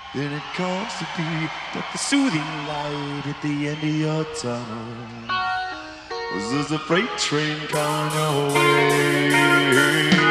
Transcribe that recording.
Then it comes to be that the soothing light at the end of your tunnel was just a freight train coming your way.